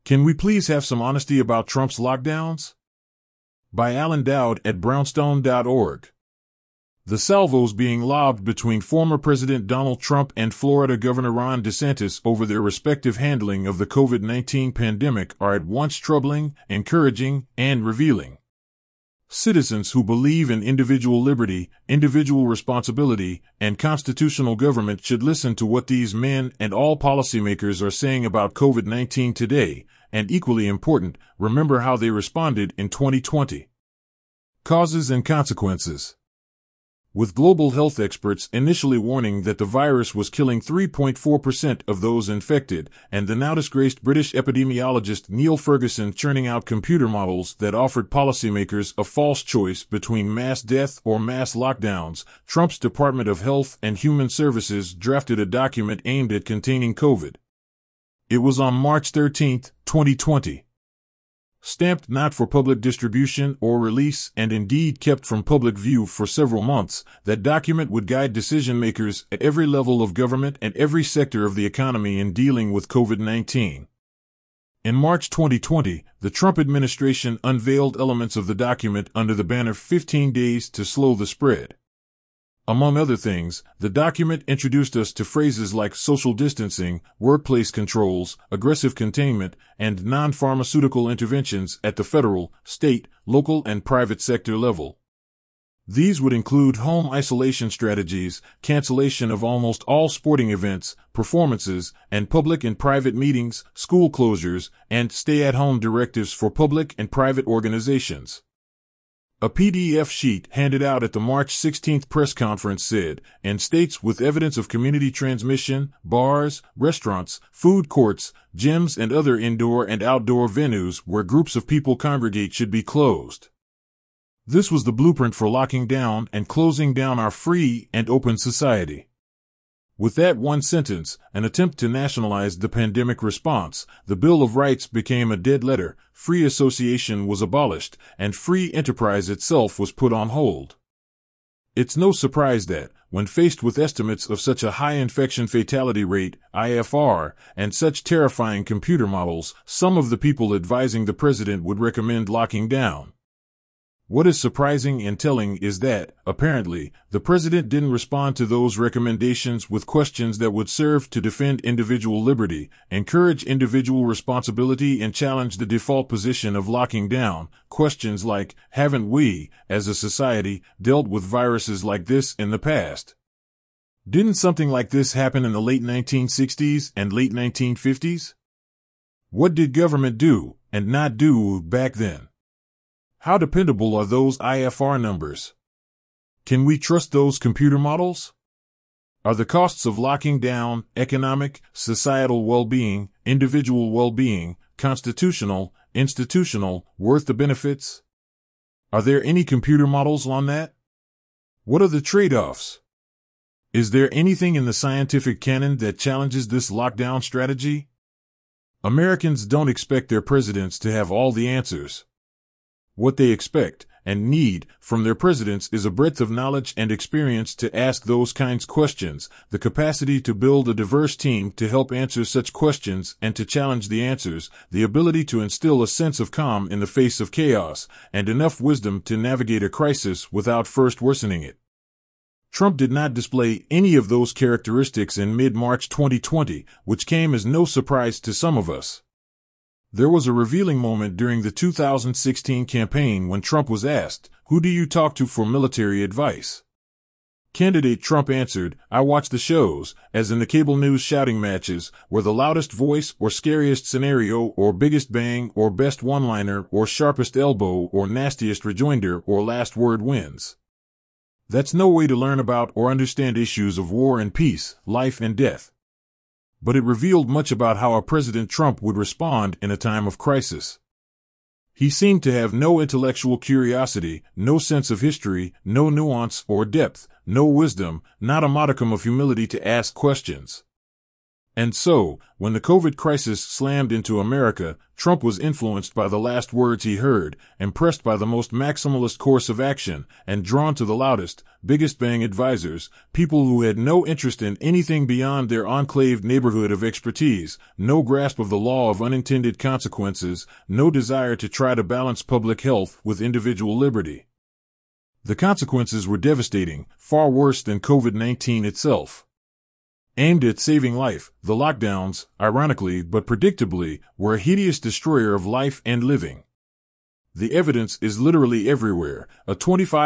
Can we please have some honesty about Trump's lockdowns? By Alan Dowd at brownstone.org. The salvos being lobbed between former President Donald Trump and Florida Governor Ron DeSantis over their respective handling of the COVID-19 pandemic are at once troubling, encouraging, and revealing. Citizens who believe in individual liberty, individual responsibility, and constitutional government should listen to what these men and all policymakers are saying about COVID-19 today, and equally important, remember how they responded in 2020. Causes and consequences. With global health experts initially warning that the virus was killing 3.4% of those infected, and the now disgraced British epidemiologist Neil Ferguson churning out computer models that offered policymakers a false choice between mass death or mass lockdowns, Trump's Department of Health and Human Services drafted a document aimed at containing COVID. It was on March 13, 2020. Stamped not for public distribution or release and indeed kept from public view for several months, that document would guide decision makers at every level of government and every sector of the economy in dealing with COVID-19. In March 2020, the Trump administration unveiled elements of the document under the banner 15 Days to Slow the Spread. Among other things, the document introduced us to phrases like social distancing, workplace controls, aggressive containment, and non-pharmaceutical interventions at the federal, state, local, and private sector level. These would include home isolation strategies, cancellation of almost all sporting events, performances, and public and private meetings, school closures, and stay-at-home directives for public and private organizations. A PDF sheet handed out at the March 16 press conference said, in states with evidence of community transmission, bars, restaurants, food courts, gyms, and other indoor and outdoor venues where groups of people congregate should be closed. This was the blueprint for locking down and closing down our free and open society. With that one sentence, an attempt to nationalize the pandemic response, the Bill of Rights became a dead letter, free association was abolished, and free enterprise itself was put on hold. It's no surprise that, when faced with estimates of such a high infection fatality rate, IFR, and such terrifying computer models, some of the people advising the president would recommend locking down. What is surprising and telling is that, apparently, the president didn't respond to those recommendations with questions that would serve to defend individual liberty, encourage individual responsibility, and challenge the default position of locking down. Questions like, haven't we, as a society, dealt with viruses like this in the past? Didn't something like this happen in the late 1960s and late 1950s? What did government do, and not do, back then? How dependable are those IFR numbers? Can we trust those computer models? Are the costs of locking down, economic, societal well-being, individual well-being, constitutional, institutional, worth the benefits? Are there any computer models on that? What are the trade-offs? Is there anything in the scientific canon that challenges this lockdown strategy? Americans don't expect their presidents to have all the answers. What they expect and need from their presidents is a breadth of knowledge and experience to ask those kinds of questions, the capacity to build a diverse team to help answer such questions and to challenge the answers, the ability to instill a sense of calm in the face of chaos, and enough wisdom to navigate a crisis without first worsening it. Trump did not display any of those characteristics in mid-March 2020, which came as no surprise to some of us. There was a revealing moment during the 2016 campaign when Trump was asked, "Who do you talk to for military advice?" Candidate Trump answered, "I watch the shows, as in the cable news shouting matches, where the loudest voice or scariest scenario or biggest bang or best one-liner or sharpest elbow or nastiest rejoinder or last word wins." That's no way to learn about or understand issues of war and peace, life and death. But it revealed much about how a President Trump would respond in a time of crisis. He seemed to have no intellectual curiosity, no sense of history, no nuance or depth, no wisdom, not a modicum of humility to ask questions. And so, when the COVID crisis slammed into America, Trump was influenced by the last words he heard, impressed by the most maximalist course of action, and drawn to the loudest, biggest bang advisors, people who had no interest in anything beyond their enclaved neighborhood of expertise, no grasp of the law of unintended consequences, no desire to try to balance public health with individual liberty. The consequences were devastating, far worse than COVID-19 itself. Aimed at saving life, the lockdowns, ironically but predictably, were a hideous destroyer of life and living. The evidence is literally everywhere: a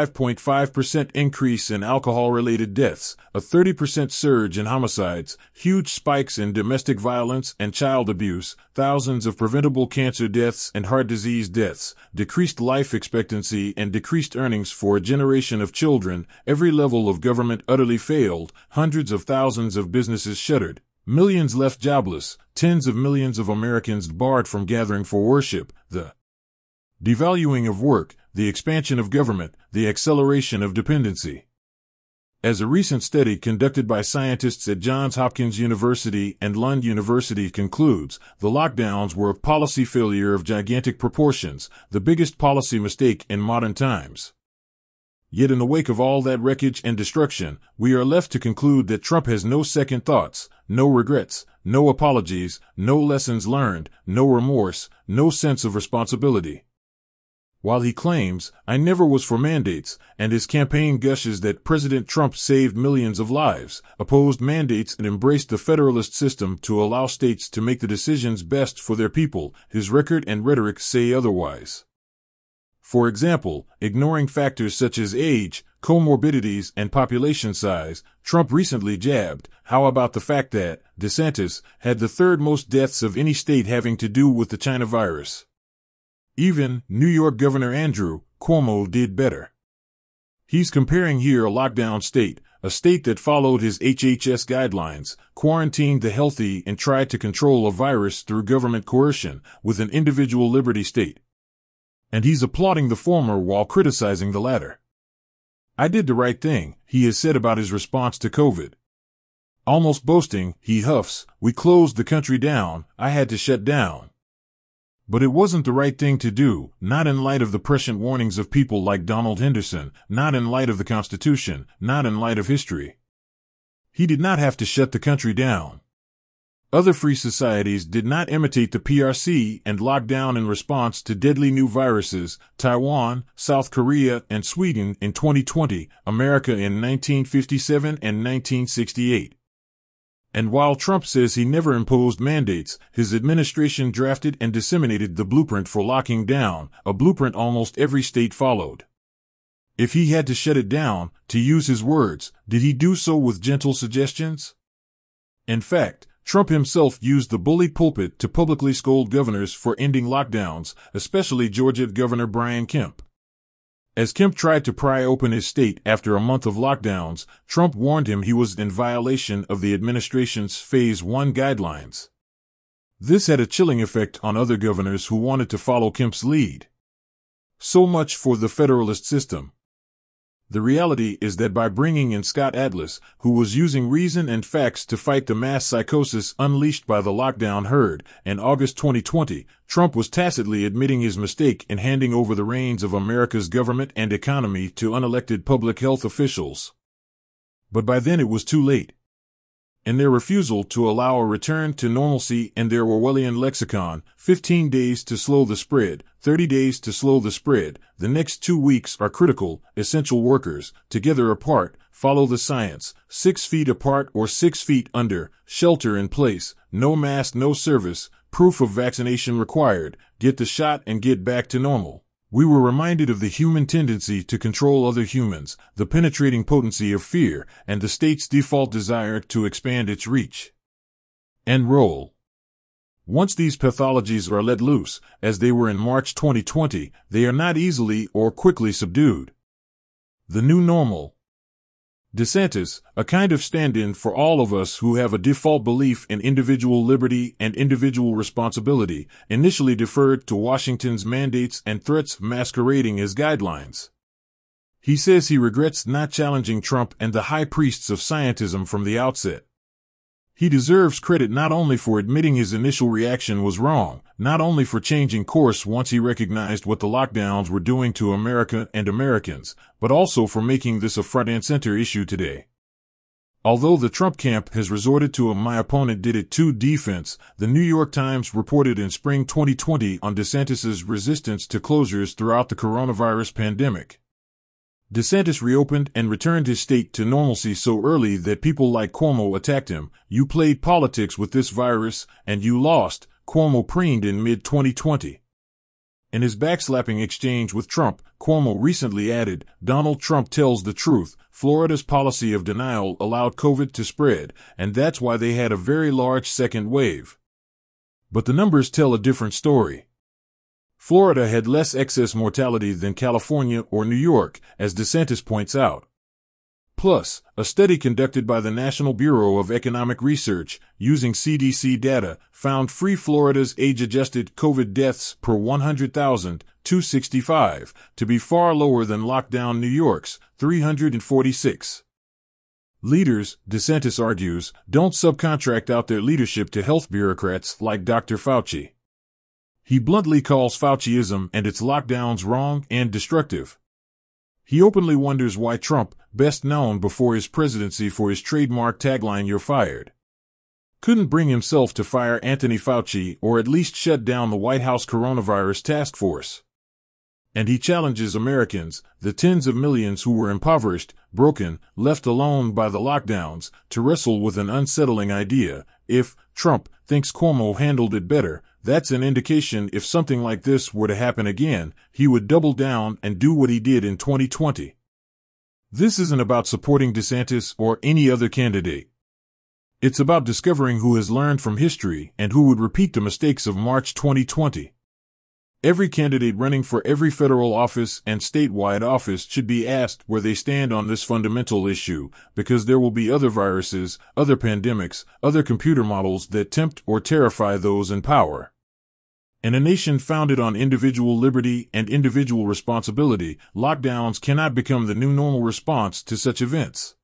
25.5% increase in alcohol-related deaths, a 30% surge in homicides, huge spikes in domestic violence and child abuse, thousands of preventable cancer deaths and heart disease deaths, decreased life expectancy and decreased earnings for a generation of children, every level of government utterly failed, hundreds of thousands of businesses shuttered, millions left jobless, tens of millions of Americans barred from gathering for worship, the devaluing of work, the expansion of government, the acceleration of dependency. As a recent study conducted by scientists at Johns Hopkins University and Lund University concludes, the lockdowns were a policy failure of gigantic proportions, the biggest policy mistake in modern times. Yet in the wake of all that wreckage and destruction, we are left to conclude that Trump has no second thoughts, no regrets, no apologies, no lessons learned, no remorse, no sense of responsibility. While he claims, "I never was for mandates," and his campaign gushes that President Trump saved millions of lives, opposed mandates and embraced the federalist system to allow states to make the decisions best for their people, his record and rhetoric say otherwise. For example, ignoring factors such as age, comorbidities, and population size, Trump recently jabbed, "How about the fact that DeSantis had the third most deaths of any state having to do with the China virus? Even New York Governor Andrew Cuomo did better." He's comparing here a lockdown state, a state that followed his HHS guidelines, quarantined the healthy and tried to control a virus through government coercion, with an individual liberty state. And he's applauding the former while criticizing the latter. "I did the right thing," he has said about his response to COVID. Almost boasting, he huffs, "We closed the country down, I had to shut down." But it wasn't the right thing to do, not in light of the prescient warnings of people like Donald Henderson, not in light of the Constitution, not in light of history. He did not have to shut the country down. Other free societies did not imitate the PRC and lock down in response to deadly new viruses: Taiwan, South Korea, and Sweden in 2020, America in 1957 and 1968. And while Trump says he never imposed mandates, his administration drafted and disseminated the blueprint for locking down, a blueprint almost every state followed. If he had to shut it down, to use his words, did he do so with gentle suggestions? In fact, Trump himself used the bully pulpit to publicly scold governors for ending lockdowns, especially Georgia Governor Brian Kemp. As Kemp tried to pry open his state after a month of lockdowns, Trump warned him he was in violation of the administration's Phase 1 guidelines. This had a chilling effect on other governors who wanted to follow Kemp's lead. So much for the federalist system. The reality is that by bringing in Scott Atlas, who was using reason and facts to fight the mass psychosis unleashed by the lockdown herd, in August 2020, Trump was tacitly admitting his mistake in handing over the reins of America's government and economy to unelected public health officials. But by then it was too late. In their refusal to allow a return to normalcy in their Orwellian lexicon, 15 days to slow the spread, 30 days to slow the spread, the next 2 weeks are critical, essential workers, together apart, follow the science, 6 feet apart or 6 feet under, shelter in place, no mask, no service, proof of vaccination required, get the shot and get back to normal. We were reminded of the human tendency to control other humans, the penetrating potency of fear, and the state's default desire to expand its reach. End roll. Once these pathologies are let loose, as they were in March 2020, they are not easily or quickly subdued. The new normal. DeSantis, a kind of stand-in for all of us who have a default belief in individual liberty and individual responsibility, initially deferred to Washington's mandates and threats masquerading as guidelines. He says he regrets not challenging Trump and the high priests of scientism from the outset. He deserves credit not only for admitting his initial reaction was wrong, not only for changing course once he recognized what the lockdowns were doing to America and Americans, but also for making this a front and center issue today. Although the Trump camp has resorted to a "my opponent did it too" defense, the New York Times reported in spring 2020 on DeSantis' resistance to closures throughout the coronavirus pandemic. DeSantis reopened and returned his state to normalcy so early that people like Cuomo attacked him. "You played politics with this virus, and you lost," Cuomo preened in mid-2020. In his backslapping exchange with Trump, Cuomo recently added, "Donald Trump tells the truth. Florida's policy of denial allowed COVID to spread, and that's why they had a very large second wave. But the numbers tell a different story. Florida had less excess mortality than California or New York, as DeSantis points out. Plus, a study conducted by the National Bureau of Economic Research, using CDC data, found free Florida's age-adjusted COVID deaths per 100,000, 265, to be far lower than lockdown New York's, 346. Leaders, DeSantis argues, don't subcontract out their leadership to health bureaucrats like Dr. Fauci. He bluntly calls Fauciism and its lockdowns wrong and destructive. He openly wonders why Trump, best known before his presidency for his trademark tagline "You're fired," couldn't bring himself to fire Anthony Fauci or at least shut down the White House coronavirus task force. And he challenges Americans, the tens of millions who were impoverished, broken, left alone by the lockdowns, to wrestle with an unsettling idea. If Trump thinks Cuomo handled it better, that's an indication if something like this were to happen again, he would double down and do what he did in 2020. This isn't about supporting DeSantis or any other candidate. It's about discovering who has learned from history and who would repeat the mistakes of March 2020. Every candidate running for every federal office and statewide office should be asked where they stand on this fundamental issue, because there will be other viruses, other pandemics, other computer models that tempt or terrify those in power. In a nation founded on individual liberty and individual responsibility, lockdowns cannot become the new normal response to such events.